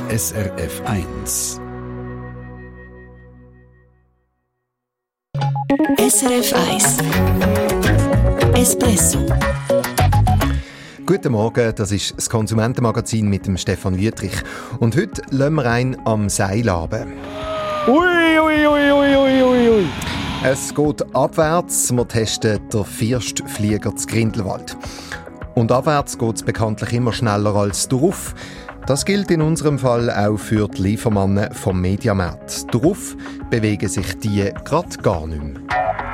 SRF 1. SRF 1 Espresso. Guten Morgen, das ist das Konsumentenmagazin mit dem Stefan Wüttrich. Und heute lassen wir einen am Seil runter. Ui. Es geht abwärts, wir testen den Firstflieger zu Grindelwald. Und abwärts geht es bekanntlich immer schneller als drauf. Das gilt in unserem Fall auch für die Liefermannen vom Mediamarkt. Drauf bewegen sich die gerade gar nicht mehr.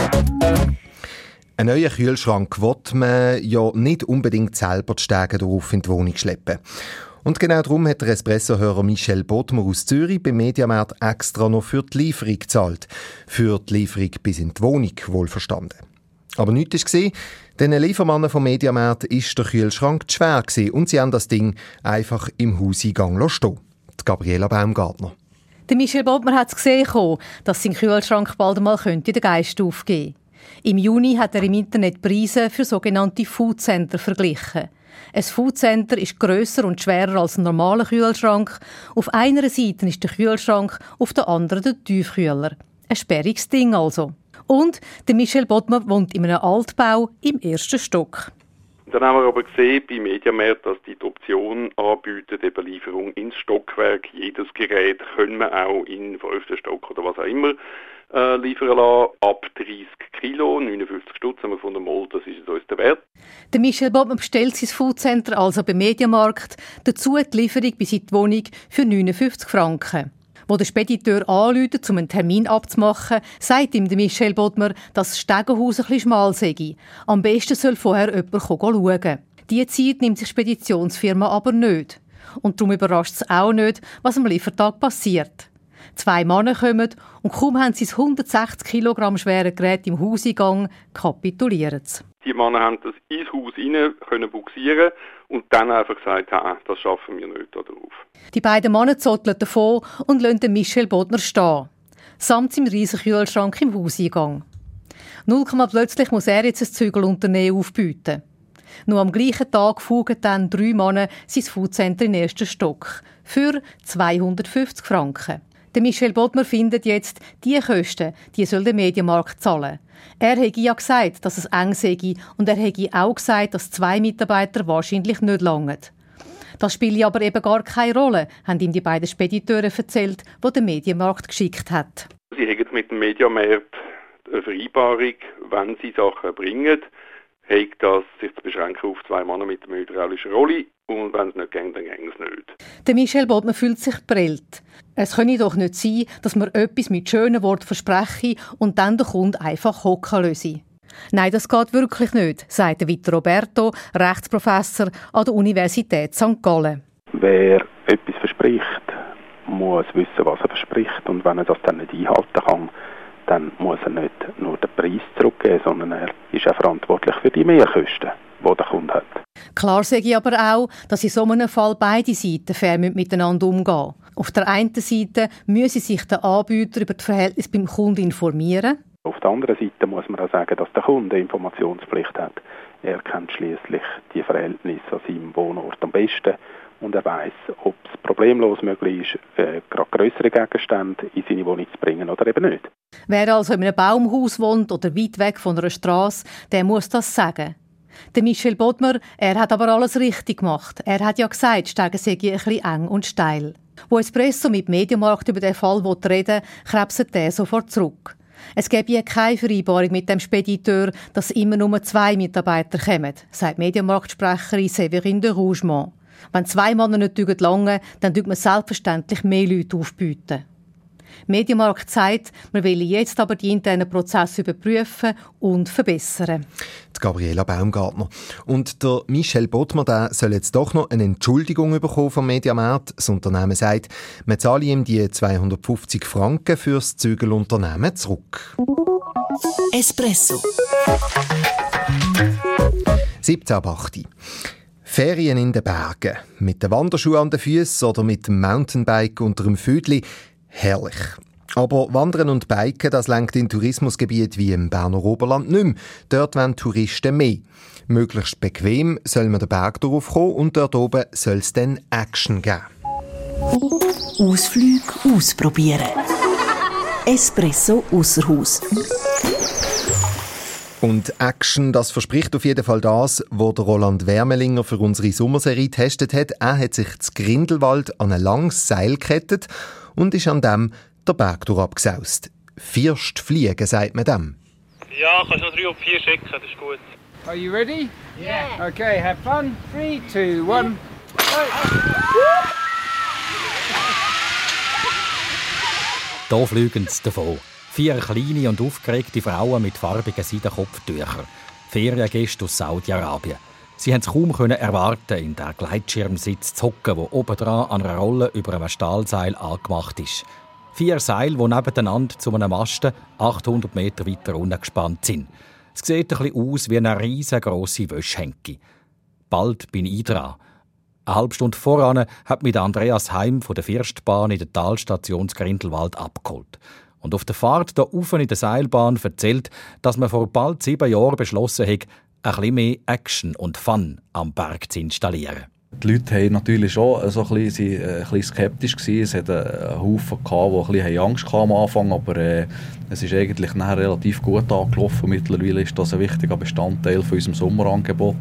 Einen neuen Kühlschrank will man ja nicht unbedingt selber die Stege darauf in die Wohnung schleppen. Und genau darum hat der Espresso-Hörer Michel Bodmer aus Zürich beim Mediamarkt extra noch für die Lieferung gezahlt. Für die Lieferung bis in die Wohnung, wohlverstanden. Aber nichts ist gesehen. Den Liefermannen vom Mediamarkt ist der Kühlschrank zu schwer gewesen und sie haben das Ding einfach im Hauseingang stehen. Die Gabriela Baumgartner. Der Michel Bodmer hat es gesehen, dass sein Kühlschrank bald einmal den Geist aufgeben könnte. Im Juni hat er im Internet Preise für sogenannte Foodcenter verglichen. Ein Foodcenter ist grösser und schwerer als ein normaler Kühlschrank. Auf einer Seite ist der Kühlschrank, auf der anderen der Tiefkühler. Ein sperriges Ding also. Und der Michel Bodmer wohnt in einem Altbau im ersten Stock. Dann haben wir aber gesehen bei Mediamarkt, dass die Option anbietet, eben Lieferung ins Stockwerk. Jedes Gerät können wir auch in den 5. Stock oder was auch immer liefern lassen. Ab 30 Kilo, 59 Stutz haben wir von der Moll, das ist uns der Wert. Der Michel Bodmer bestellt sein Foodcenter also beim Mediamarkt. Dazu die Lieferung bis in die Wohnung für 59 Franken. Wo der Spediteur anruft, um einen Termin abzumachen, sagt ihm der Michel Bodmer, dass das Stegenhaus ein bisschen schmal sei. Am besten soll vorher jemand schauen. Diese Zeit nimmt sich die Speditionsfirma aber nicht. Und darum überrascht es auch nicht, was am Liefertag passiert. 2 Männer kommen und kaum haben sie das 160 Kilogramm schwere Gerät im Hauseingang, kapitulieren sie. Die Männer haben das ins Haus rein können buxieren und dann einfach gesagt, das schaffen wir nicht da drauf. Die beiden Männer zotteln davon und lassen den Michel Bodmer stehen. Samt seinem riesigen Kühlschrank im Hauseingang. 0, plötzlich muss er jetzt ein Zügelunternehmen aufbieten. Nur am gleichen Tag fugen dann 3 Männer sein Foodcenter in den 1. Stock. Für 250 Franken. Der Michel Bodmer findet jetzt, diese Kosten, die soll der Mediamarkt zahlen. Er hätte ja gesagt, dass es eng sei und er hätte auch gesagt, dass 2 Mitarbeiter wahrscheinlich nicht langen. Das spielt aber eben gar keine Rolle, haben ihm die beiden Spediteure erzählt, die der Mediamarkt geschickt hat. Sie haben mit dem Mediamarkt eine Vereinbarung, wenn sie Sachen bringen, hat das sich zu beschränken auf 2 Männer mit einer hydraulischen Rolle. Und wenn es nicht geht, dann geht es nicht. Der Michel Bodmer fühlt sich geprellt. Es könne doch nicht sein, dass man etwas mit schönen Worten verspreche und dann der Kunde einfach hocken lasse. Nein, das geht wirklich nicht, sagt Vito Roberto, Rechtsprofessor an der Universität St. Gallen. Wer etwas verspricht, muss wissen, was er verspricht. Und wenn er das dann nicht einhalten kann, dann muss er nicht nur den Preis zurückgeben, sondern er ist auch verantwortlich für die Mehrkosten, die der Kunde hat. Klar sage ich aber auch, dass in so einem Fall beide Seiten fair miteinander umgehen. Auf der einen Seite müsse sich der Anbieter über das Verhältnis beim Kunden informieren. Auf der anderen Seite muss man auch sagen, dass der Kunde Informationspflicht hat. Er kennt schließlich die Verhältnisse an seinem Wohnort am besten und er weiss, ob es problemlos möglich ist, gerade grössere Gegenstände in seine Wohnung zu bringen oder eben nicht. Wer also in einem Baumhaus wohnt oder weit weg von einer Strasse, der muss das sagen. Der Michel Bodmer, er hat aber alles richtig gemacht. Er hat ja gesagt, Stege sei ein bisschen eng und steil. Wo Espresso mit Mediamarkt über den Fall reden will, krebset der sofort zurück. Es gäbe ja keine Vereinbarung mit dem Spediteur, dass immer nur 2 Mitarbeiter kommen, sagt Mediamarktsprecherin Séverine de Rougemont. Wenn 2 Männer nicht lange, dann tut man selbstverständlich mehr Leute aufbieten. Mediamarkt sagt, wir wollen jetzt aber die internen Prozesse überprüfen und verbessern. Die Gabriela Baumgartner. Und der Michel Bodmer, der soll jetzt doch noch eine Entschuldigung bekommen vom Mediamarkt. Das Unternehmen sagt, man zahle ihm die 250 Franken für das Zügelunternehmen zurück. Espresso. 17.08. Ferien in den Bergen. Mit den Wanderschuhen an den Füßen oder mit dem Mountainbike unter dem Vödli. Herrlich. Aber Wandern und Biken, das lenkt in Tourismusgebieten wie im Berner Oberland nicht mehr. Dort wollen Touristen mehr. Möglichst bequem soll man den Berg drauf kommen und dort oben soll es dann Action geben. Ausflüge ausprobieren. Espresso ausser Haus. Und Action, das verspricht auf jeden Fall das, was der Roland Wermelinger für unsere Sommerserie getestet hat. Er hat sich zu Grindelwald an ein langes Seil gekettet und ist an dem der Berg durchabgesaust. Firstfliegen, sagt man dem. Ja, kannst noch 3 und 4 schicken, das ist gut. Are you ready? Yeah. Okay, have fun. 3, 2, 1. Hier fliegen sie davon. 4 kleine und aufgeregte Frauen mit farbigen Seidenkopftüchern. Feriengäste aus Saudi-Arabien. Sie konnten es kaum erwarten, in den Gleitschirmsitz zu hocken, der obendran an einer Rolle über einem Stahlseil angemacht ist. 4 Seile, die nebeneinander zu einem Masten 800 Meter weiter unten gespannt sind. Es sieht ein bisschen aus wie eine riesengroße Wäschhenke. Bald bin ich dran. Eine halbe Stunde voran hat mich Andreas Heim von der Firstbahn in der Talstation Grindelwald abgeholt. Und auf der Fahrt hier rauf in der Seilbahn erzählt, dass man vor bald 7 Jahren beschlossen hat, ein bisschen mehr Action und Fun am Berg zu installieren. Die Leute waren natürlich schon so ein bisschen skeptisch. Es hat einen Haufen, die ein bisschen Angst hatten am Anfang, aber es ist eigentlich nachher relativ gut angelaufen. Mittlerweile ist das ein wichtiger Bestandteil von unserem Sommerangebot.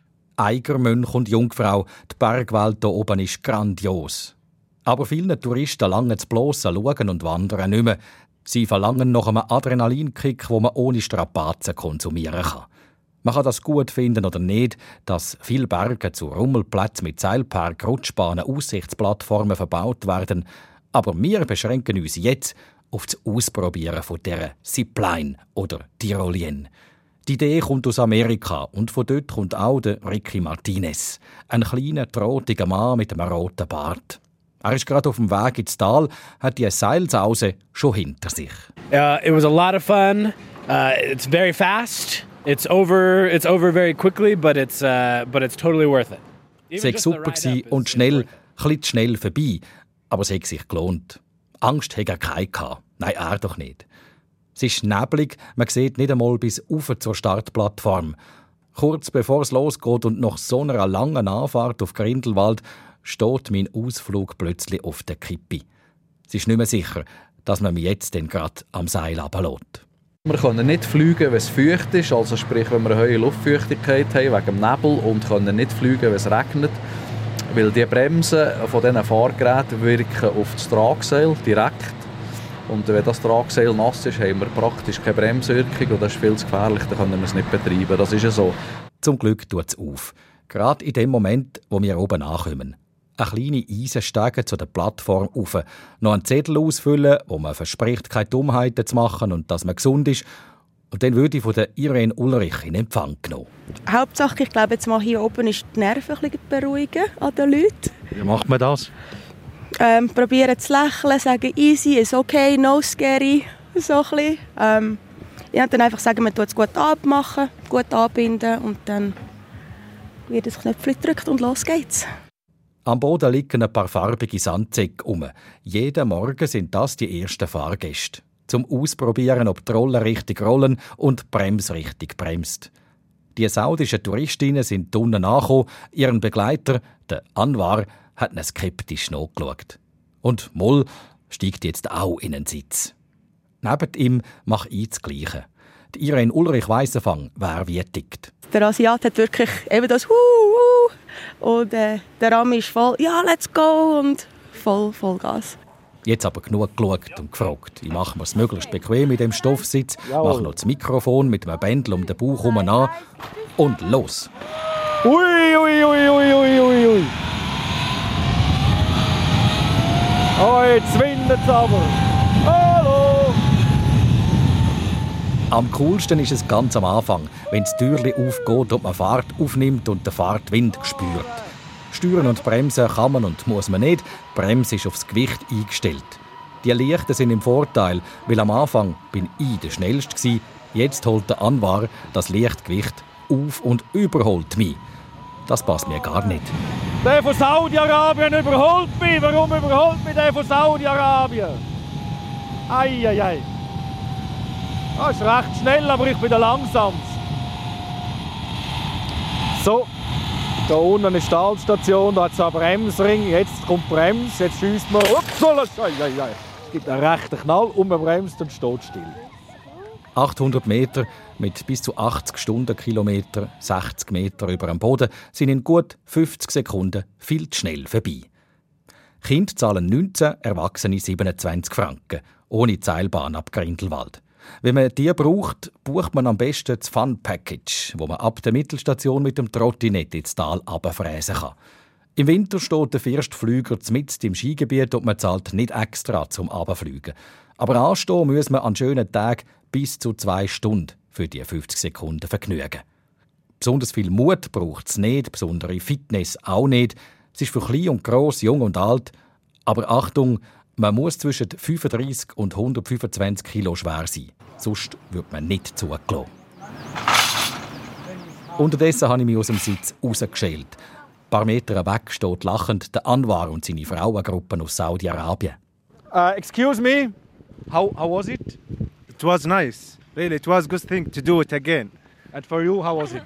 Eiger, Mönch und Jungfrau, die Bergwelt hier oben ist grandios. Aber vielen Touristen langen das bloße Schauen und Wandern nicht mehr. Sie verlangen nach einem Adrenalinkick, den man ohne Strapazen konsumieren kann. Man kann das gut finden oder nicht, dass viele Berge zu Rummelplätzen mit Seilpark, Rutschbahnen, Aussichtsplattformen verbaut werden. Aber wir beschränken uns jetzt auf das Ausprobieren von dieser Zipline oder Tyrolien. Die Idee kommt aus Amerika und von dort kommt auch der Ricky Martinez, ein kleiner, drotiger Mann mit einem roten Bart. Er ist gerade auf dem Weg ins Tal, hat die Seilsause schon hinter sich. It was a lot of fun. It's very fast. It's over very quickly, but it's totally worth it. Es war super und schnell, etwas zu schnell vorbei, aber es hat sich gelohnt. Angst hatte er keine. Nein, er doch nicht. Es ist neblig, man sieht nicht einmal bis rauf zur Startplattform. Kurz bevor es losgeht und nach so einer langen Anfahrt auf Grindelwald steht mein Ausflug plötzlich auf der Kippe. Es ist nicht mehr sicher, dass man mich jetzt gerade am Seil runterlässt. Wir können nicht fliegen, wenn es feucht ist, also sprich, wenn wir eine hohe Luftfeuchtigkeit haben wegen dem Nebel, und können nicht fliegen, wenn es regnet, weil die Bremsen von diesen Fahrgeräten wirken auf das Tragseil direkt. Und wenn das Tragseil nass ist, haben wir praktisch keine Bremswirkung und das ist viel zu gefährlich, dann können wir es nicht betreiben. Das ist ja so. Zum Glück tut es auf. Gerade in dem Moment, wo wir oben ankommen. Eine kleine Eisenstege zu der Plattform rauf. Noch einen Zettel ausfüllen, wo man verspricht, keine Dummheiten zu machen und dass man gesund ist. Und dann würde ich von der Irene Ulrich in Empfang genommen. Hauptsache, ich glaube, jetzt mal hier oben ist die Nerven ein bisschen beruhigen an den Leuten. Wie macht man das? Probieren zu lächeln, sagen easy, ist okay, no scary, so ein bisschen. Ja, dann einfach sagen, man tut es gut abmachen, gut anbinden und dann wird das Knöpfchen gedrückt und los geht's. Am Boden liegen ein paar farbige Sandsäcke um. Jeden Morgen sind das die ersten Fahrgäste. Zum Ausprobieren, ob die Rollen richtig rollen und die Bremse richtig bremst. Die saudischen Touristinnen sind unten angekommen. Ihren Begleiter, der Anwar, hat ihnen skeptisch nachgeschaut. Und Moll steigt jetzt auch in den Sitz. Neben ihm mache ich das Gleiche. Die Irene Ulrich Weissenfang, wer wie tickt. Der Asiat hat wirklich eben das und der Rami ist voll, ja, let's go und voll Gas. Jetzt aber genug geschaut und gefragt. Ich mache mir es möglichst bequem in dem Stoffsitz, mache noch das Mikrofon mit einem Bändel um den Bauch herum an und los. Ui, ui, ui, ui, ui, ui, ui. Oh, jetzt windet es aber. Hallo! Am coolsten ist es ganz am Anfang, wenn das Türchen aufgeht und man Fahrt aufnimmt und der Fahrtwind spürt. Steuern und bremsen kann man und muss man nicht. Die Bremse ist aufs Gewicht eingestellt. Die Lichter sind im Vorteil, weil am Anfang bin ich der Schnellste gsi. Jetzt holt der Anwar das Lichtgewicht auf und überholt mich. Das passt mir gar nicht. Der von Saudi-Arabien überholt mich. Warum überholt mich der von Saudi-Arabien? Eieiei. Das ist recht schnell, aber ich bin der Langsamste. So. Da unten eine Stahlstation, da hat es einen Bremsring. Jetzt kommt die Bremse, jetzt schiesst man. Ups, es gibt einen rechten Knall und man bremst und steht still. 800 Meter mit bis zu 80 Stundenkilometer, 60 Meter über dem Boden, sind in gut 50 Sekunden viel zu schnell vorbei. Kinder zahlen 19, Erwachsene 27 Franken, ohne Seilbahn ab Grindelwald. Wenn man die braucht, bucht man am besten das Fun Package, wo man ab der Mittelstation mit dem Trottinett ins Tal runterfräsen kann. Im Winter steht der erste Flüger mitten im Skigebiet und man zahlt nicht extra zum Runterfliegen. Aber anstehen muss man an schönen Tagen bis zu 2 Stunden für die 50 Sekunden Vergnügen. Besonders viel Mut braucht es nicht, besondere Fitness auch nicht. Es ist für klein und gross, jung und alt. Aber Achtung, man muss zwischen 35 und 125 Kilo schwer sein. Sonst wird man nicht zugelassen. Unterdessen habe ich mich aus dem Sitz rausgeschält. Ein paar Meter weg steht lachend der Anwar und seine Frauengruppe aus Saudi-Arabien. Excuse me, how was it? It was nice. Really, it was a good thing to do it again. And for you, how was it?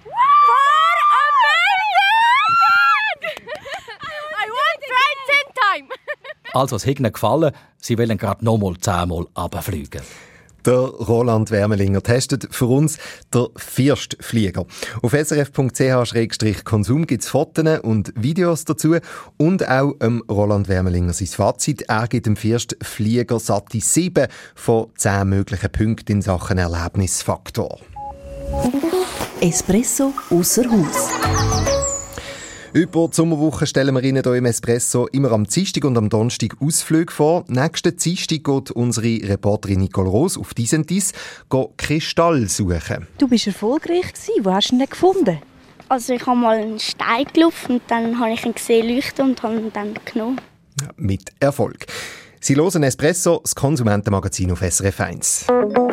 Also, es hat ihnen gefallen, sie wollen gerade nochmal 10-mal runterfliegen. Der Roland Wermelinger testet für uns der Firstflieger. Auf srf.ch/konsum gibt es Fotos und Videos dazu und auch Roland Wermelinger sein Fazit. Er gibt dem Firstflieger satte 7 von 10 möglichen Punkten in Sachen Erlebnisfaktor. Espresso ausser Haus. Über die Sommerwoche stellen wir Ihnen hier im Espresso immer am Dienstag und am Donnerstag Ausflüge vor. Nächsten Dienstag geht unsere Reporterin Nicole Roos auf diesen Dies Kristall suchen. Du warst erfolgreich. Wo hast du ihn denn gefunden? Also ich habe mal einen Stein gelaufen und dann habe ich ihn gesehen leuchten und habe ihn dann genommen. Ja, mit Erfolg. Sie hören Espresso, das Konsumentenmagazin auf SRF 1.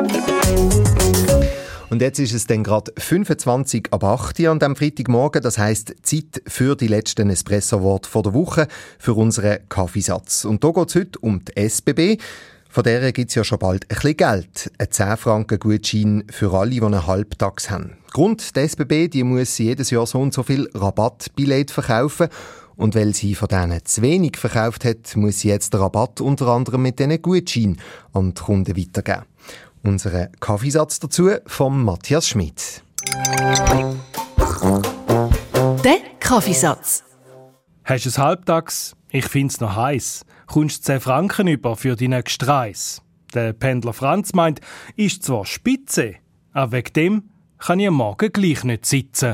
Und jetzt ist es dann gerade 25 ab 8 Uhr an diesem Freitagmorgen. Das heisst, Zeit für die letzten Espresso-Worte der Woche, für unseren Kaffeesatz. Und da geht es heute um die SBB. Von der gibt es ja schon bald ein bisschen Geld. Ein 10-Franken-Gutschein für alle, die einen Halbtags haben. Grund, die SBB die muss jedes Jahr so und so viel Rabattbillett verkaufen. Und weil sie von denen zu wenig verkauft hat, muss sie jetzt den Rabatt unter anderem mit diesen Gutscheinen an die Kunden weitergeben. Unser Kaffeesatz dazu von Matthias Schmidt. Der Kaffeesatz. Hast du es halbtags? Ich find's noch heiß. Kommst 10 Franken über für die nächste Reise. Der Pendler Franz meint, ist zwar spitze, aber wegen dem kann ich am Morgen gleich nicht sitzen.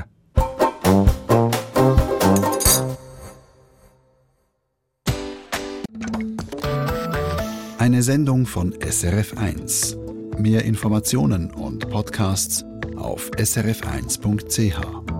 Eine Sendung von SRF 1. Mehr Informationen und Podcasts auf srf1.ch.